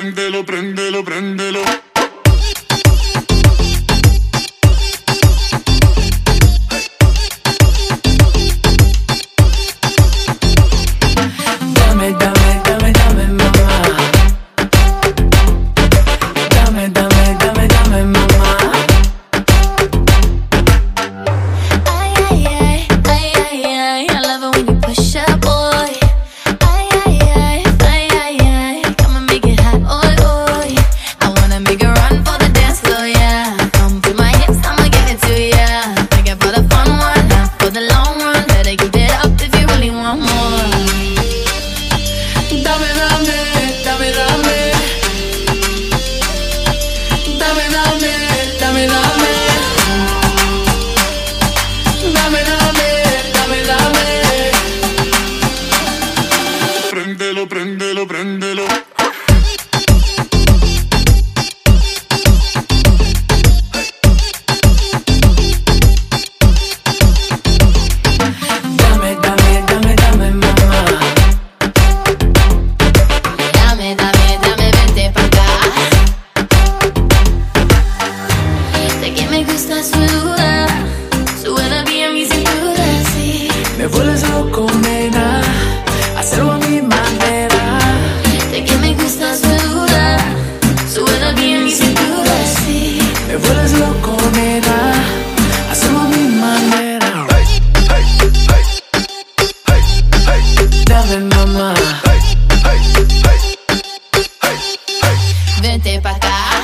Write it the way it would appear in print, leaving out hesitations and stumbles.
Préndelo, préndelo, préndelo. Dame, dame, dame, dame, mamá. Dame, dame, dame, dame, mamá. Ay, ay, ay, ay, ay, ay. I love it when you push up, boy. Ay, ay, ay, ay, ay, ay. Come and make it hot, oi, oi. I wanna make a run for the dance floor, yeah. Come to my hips, I'ma give it to ya. Make it for the fun one, not for the long run. Better keep it up if you really want more. Dame, dame, dame, dame. Dame, dame, dame, dame. Dame, dame, dame, dame. Préndelo, préndelo, préndelo. Dame, dame, dame, dame, mamá. Dame, dame, dame, vente pa' acá. Sé que me gusta sudar. Súbela bien mi cintura, sí. Me vuelves loco, nena. Hacerlo a mi manera. Sé que me gusta sudar. Súbela bien mi cintura, sí. Me vuelves loco, nena. Hacerlo a mi manera. Dame, mamá. Vente pa' acá.